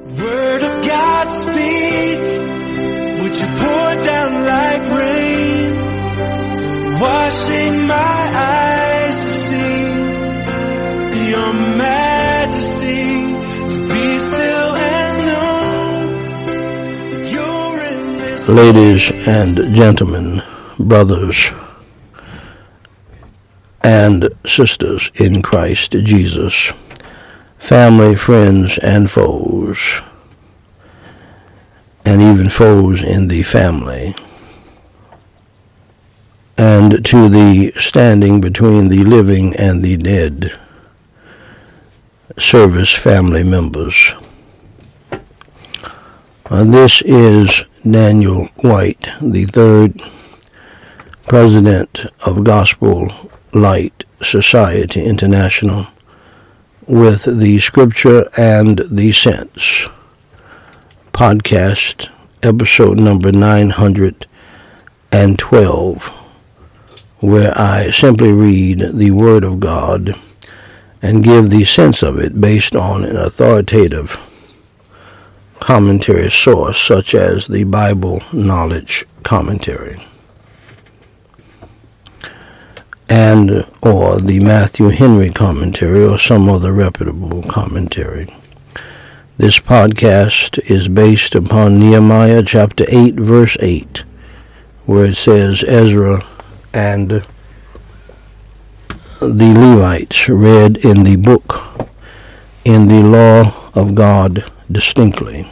Word of God speak, would you pour down like rain, washing my eyes to see your majesty, to be still and know that you're in this. Ladies and gentlemen, brothers and sisters in Christ Jesus, family, friends, and foes, and even foes in the family, and to the standing between the living and the dead service family members. This is Daniel White, the third president of Gospel Light Society International, with the Scripture and the Sense podcast, episode number 912, where I simply read the Word of God and give the sense of it based on an authoritative commentary source such as the Bible Knowledge Commentary and or the Matthew Henry Commentary or some other reputable commentary. This podcast is based upon Nehemiah chapter 8, verse 8, where it says, Ezra and the Levites read in the book, in the law of God distinctly.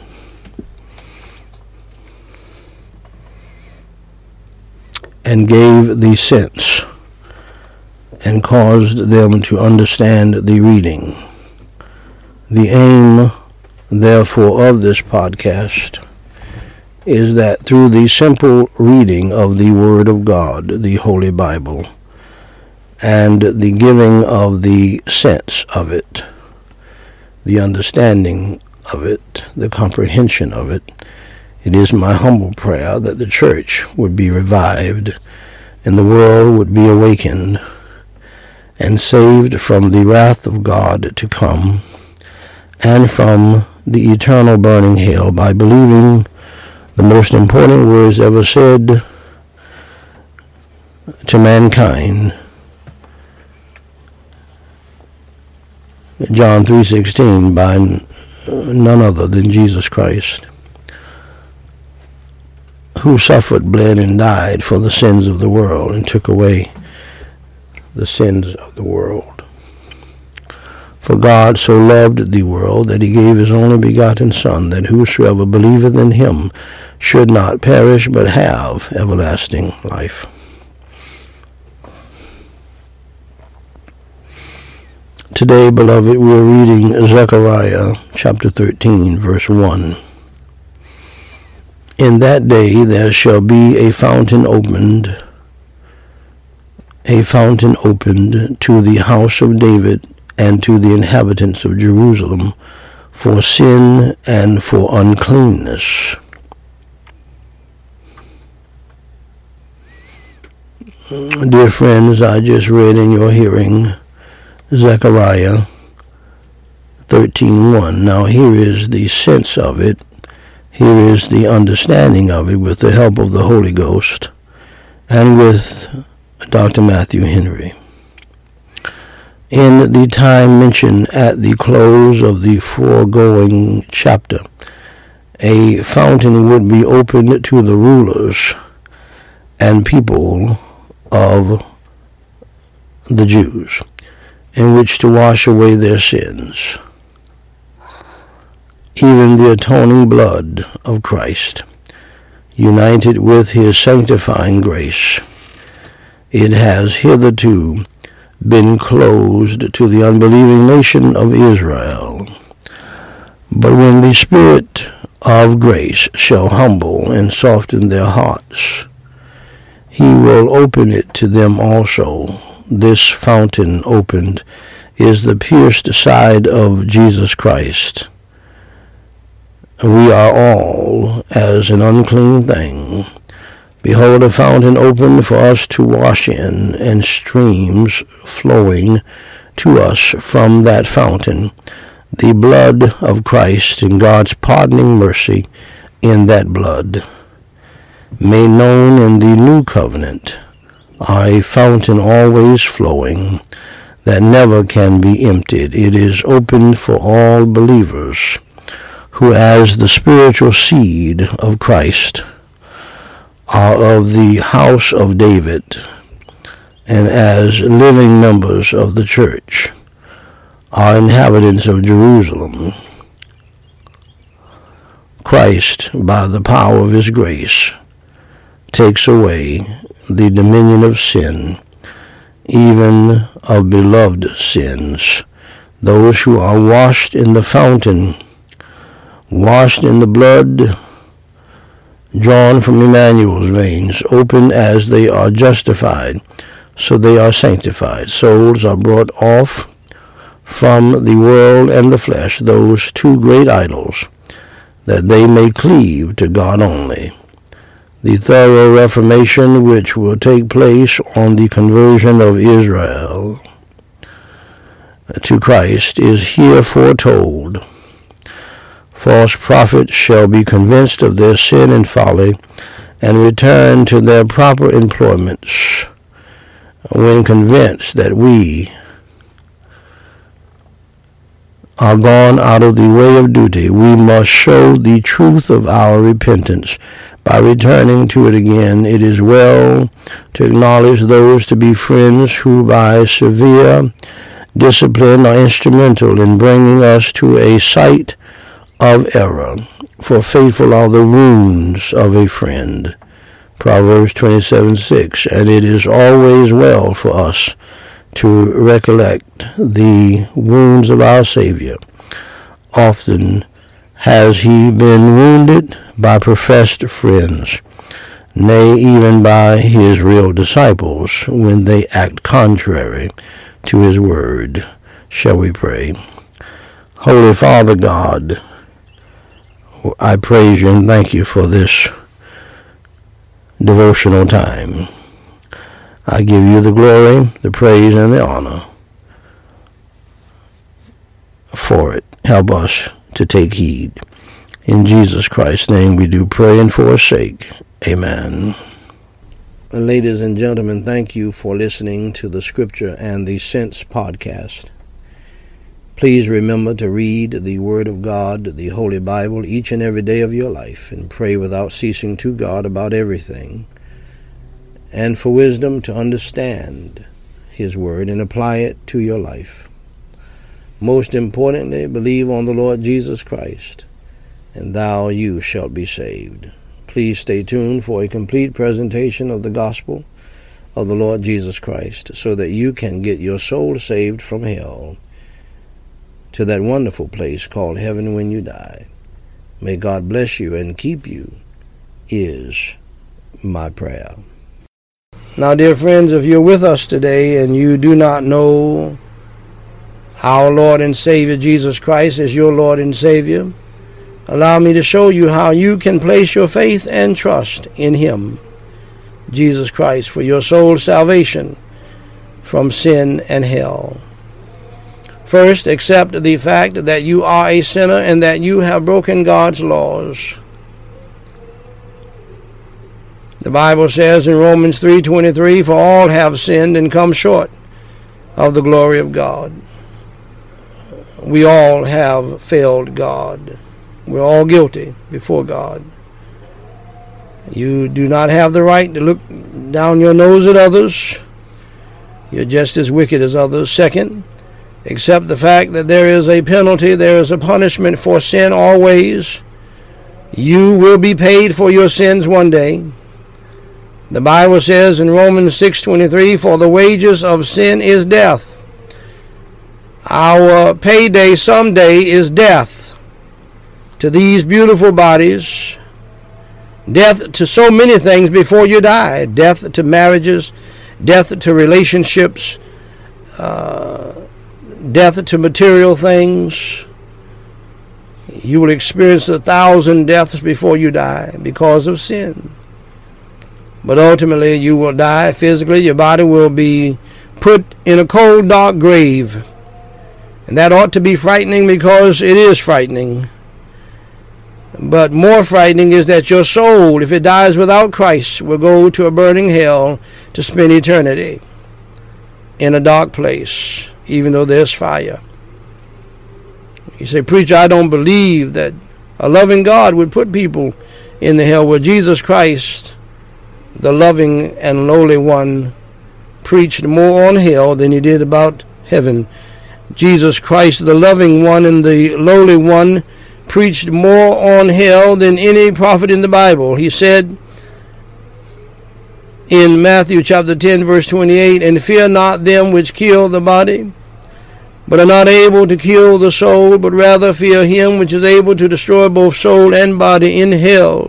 And gave the sense and caused them to understand the reading. The aim, therefore, of this podcast is that through the simple reading of the Word of God, the Holy Bible, and the giving of the sense of it, the understanding of it, the comprehension of it, it is my humble prayer that the church would be revived and the world would be awakened and saved from the wrath of God to come and from the eternal burning hell by believing the most important words ever said to mankind. John 3:16, by none other than Jesus Christ, who suffered, bled, and died for the sins of the world and took away the sins of the world. For God so loved the world that he gave his only begotten Son, that whosoever believeth in him should not perish but have everlasting life. Today, beloved, we're reading Zechariah chapter 13, verse 1. In that day there shall be a fountain opened to the house of David and to the inhabitants of Jerusalem for sin and for uncleanness. Dear friends, I just read in your hearing Zechariah 13:1. Now here is the sense of it. Here is the understanding of it with the help of the Holy Ghost and with Dr. Matthew Henry. In the time mentioned at the close of the foregoing chapter, a fountain would be opened to the rulers and people of the Jews, in which to wash away their sins. Even the atoning blood of Christ, united with his sanctifying grace, it has hitherto been closed to the unbelieving nation of Israel. But when the Spirit of grace shall humble and soften their hearts, he will open it to them also. This fountain opened is the pierced side of Jesus Christ. We are all as an unclean thing. Behold, a fountain opened for us to wash in, and streams flowing to us from that fountain the blood of Christ and God's pardoning mercy in that blood, made known in the new covenant, are a fountain always flowing that never can be emptied. It is open for all believers who, as the spiritual seed of Christ, are of the house of David, and as living members of the church, are inhabitants of Jerusalem. Christ, by the power of his grace, takes away the dominion of sin, even of beloved sins, those who are washed in the fountain, washed in the blood drawn from Emmanuel's veins, open as they are justified, so they are sanctified. Souls are brought off from the world and the flesh, those two great idols, that they may cleave to God only. The thorough reformation which will take place on the conversion of Israel to Christ is here foretold. False prophets shall be convinced of their sin and folly and return to their proper employments. When convinced that we are gone out of the way of duty, we must show the truth of our repentance by returning to it again. It is well to acknowledge those to be friends who by severe discipline are instrumental in bringing us to a sight of error, for faithful are the wounds of a friend. Proverbs 27:6. And it is always well for us to recollect the wounds of our Savior. Often has he been wounded by professed friends, nay, even by his real disciples, when they act contrary to his word. Shall we pray? Holy Father God, I praise you and thank you for this devotional time. I give you the glory, the praise, and the honor for it. Help us to take heed. In Jesus Christ's name we do pray and forsake. Amen. Ladies and gentlemen, thank you for listening to the Scripture and the Sense podcast. Please remember to read the Word of God, the Holy Bible, each and every day of your life, and pray without ceasing to God about everything, and for wisdom to understand his word and apply it to your life. Most importantly, believe on the Lord Jesus Christ, and you shalt be saved. Please stay tuned for a complete presentation of the gospel of the Lord Jesus Christ, so that you can get your soul saved from hell to that wonderful place called heaven when you die. May God bless you and keep you, is my prayer. Now, dear friends, if you're with us today and you do not know our Lord and Savior Jesus Christ as your Lord and Savior, allow me to show you how you can place your faith and trust in him, Jesus Christ, for your soul's salvation from sin and hell. First, accept the fact that you are a sinner and that you have broken God's laws. The Bible says in Romans 3:23, for all have sinned and come short of the glory of God. We all have failed God. We're all guilty before God. You do not have the right to look down your nose at others. You're just as wicked as others. Second, accept the fact that there is a penalty, there is a punishment for sin always. You will be paid for your sins one day. The Bible says in Romans 6:23, for the wages of sin is death. Our payday someday is death to these beautiful bodies, death to so many things before you die, death to marriages, death to relationships, death to material things. You will experience 1,000 deaths before you die because of sin. But ultimately you will die physically. Your body will be put in a cold, dark grave. And that ought to be frightening, because it is frightening. But more frightening is that your soul, if it dies without Christ, will go to a burning hell to spend eternity in a dark place, even though there's fire. You say, preacher, I don't believe that a loving God would put people in the hell. Well, Jesus Christ, the loving and lowly one, preached more on hell than he did about heaven. Jesus Christ, the loving one and the lowly one, preached more on hell than any prophet in the Bible. He said in Matthew chapter 10, verse 28, and fear not them which kill the body, but are not able to kill the soul, but rather fear him which is able to destroy both soul and body in hell.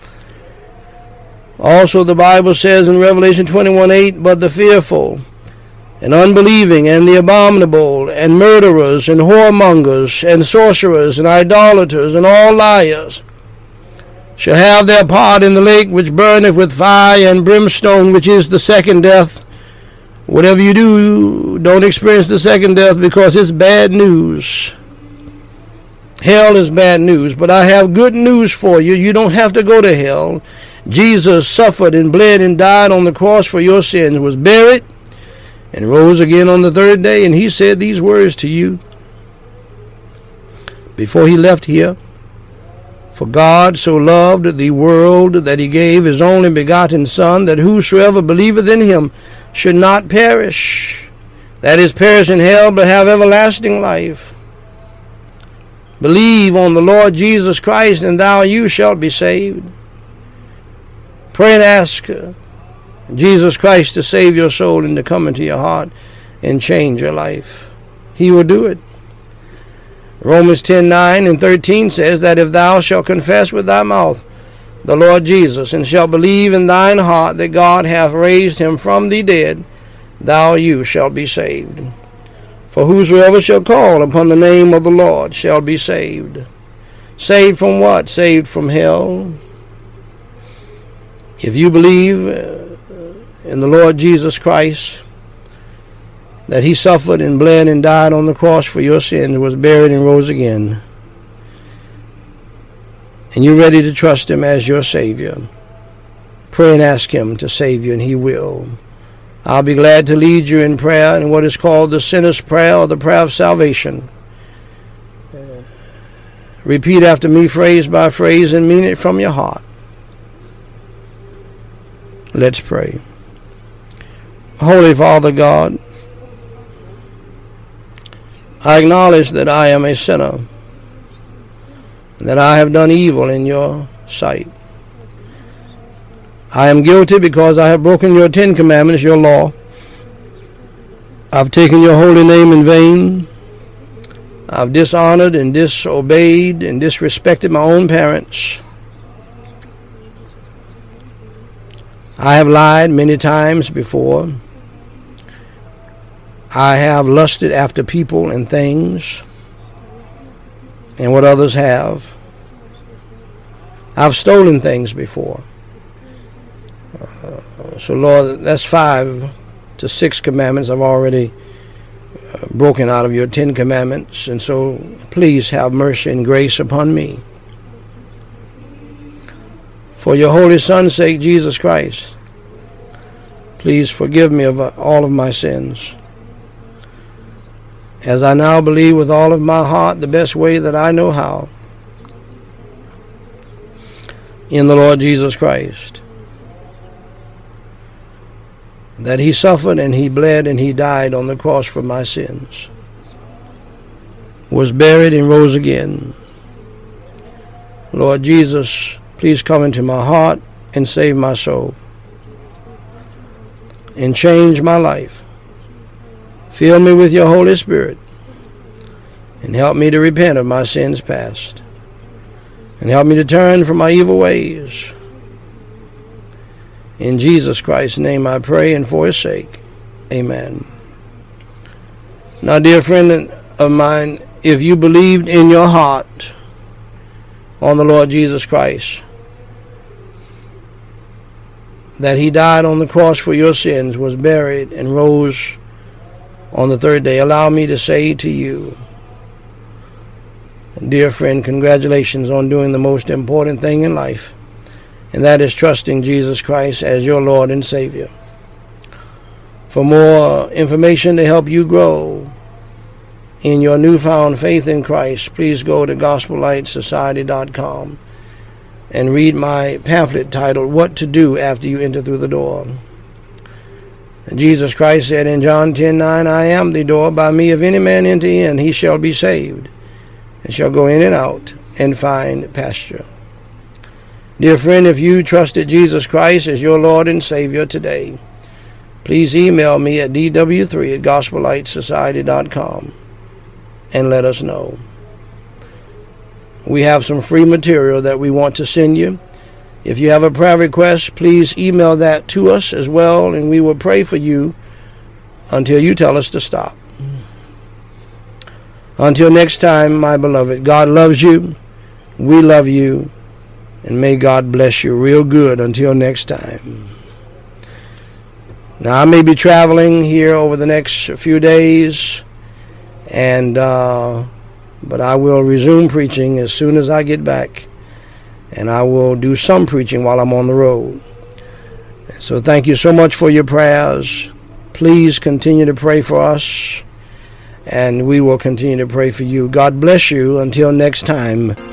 Also the Bible says in Revelation 21:8, but the fearful and unbelieving and the abominable and murderers and whoremongers and sorcerers and idolaters and all liars shall have their part in the lake which burneth with fire and brimstone, which is the second death. Whatever you do, don't experience the second death, because it's bad news. Hell is bad news, but I have good news for you. You don't have to go to hell. Jesus suffered and bled and died on the cross for your sins, was buried, and rose again on the third day. And he said these words to you before he left here. For God so loved the world that he gave his only begotten Son, that whosoever believeth in him should not perish, that is, perish in hell, but have everlasting life. Believe on the Lord Jesus Christ, and you shalt be saved. Pray and ask Jesus Christ to save your soul and to come into your heart and change your life. He will do it. Romans 10:9 and 13 says that if thou shalt confess with thy mouth the Lord Jesus, and shalt believe in thine heart that God hath raised him from the dead, you shalt be saved. For whosoever shall call upon the name of the Lord shall be saved. Saved from what? Saved from hell. If you believe in the Lord Jesus Christ, that he suffered and bled and died on the cross for your sins, was buried and rose again, and you're ready to trust him as your Savior, pray and ask him to save you, and he will. I'll be glad to lead you in prayer in what is called the sinner's prayer, or the prayer of salvation. Repeat after me, phrase by phrase, and mean it from your heart. Let's pray. Holy Father God, I acknowledge that I am a sinner, and that I have done evil in your sight. I am guilty because I have broken your 10 commandments, your law. I've taken your holy name in vain. I've dishonored and disobeyed and disrespected my own parents. I have lied many times before. I have lusted after people and things and what others have. I've stolen things before. So Lord, that's 5 to 6 commandments I've already broken out of your 10 commandments. And so please have mercy and grace upon me. For your holy Son's sake, Jesus Christ, please forgive me of all of my sins. As I now believe with all of my heart, the best way that I know how, in the Lord Jesus Christ, that he suffered and he bled and he died on the cross for my sins, was buried and rose again. Lord Jesus, please come into my heart and save my soul and change my life. Fill me with your Holy Spirit and help me to repent of my sins past, and help me to turn from my evil ways. In Jesus Christ's name I pray, and for his sake, amen. Now, dear friend of mine, if you believed in your heart on the Lord Jesus Christ, that he died on the cross for your sins, was buried, and rose on the third day. Allow me to say to you, dear friend, congratulations on doing the most important thing in life, and that is trusting Jesus Christ as your Lord and Savior. For more information to help you grow in your newfound faith in Christ, please go to GospelLightSociety.com and read my pamphlet titled, What to Do After You Enter Through the Door. And Jesus Christ said in John 10:9, I am the door. By me, if any man enter in, he shall be saved, and shall go in and out and find pasture. Dear friend, if you trusted Jesus Christ as your Lord and Savior today, please email me at dw3@GospelLightSociety.com and let us know. We have some free material that we want to send you. If you have a prayer request, please email that to us as well, and we will pray for you until you tell us to stop. Until next time, my beloved, God loves you, we love you, and may God bless you real good until next time. Now, I may be traveling here over the next few days, and but I will resume preaching as soon as I get back, and I will do some preaching while I'm on the road. So thank you so much for your prayers. Please continue to pray for us, and we will continue to pray for you. God bless you until next time.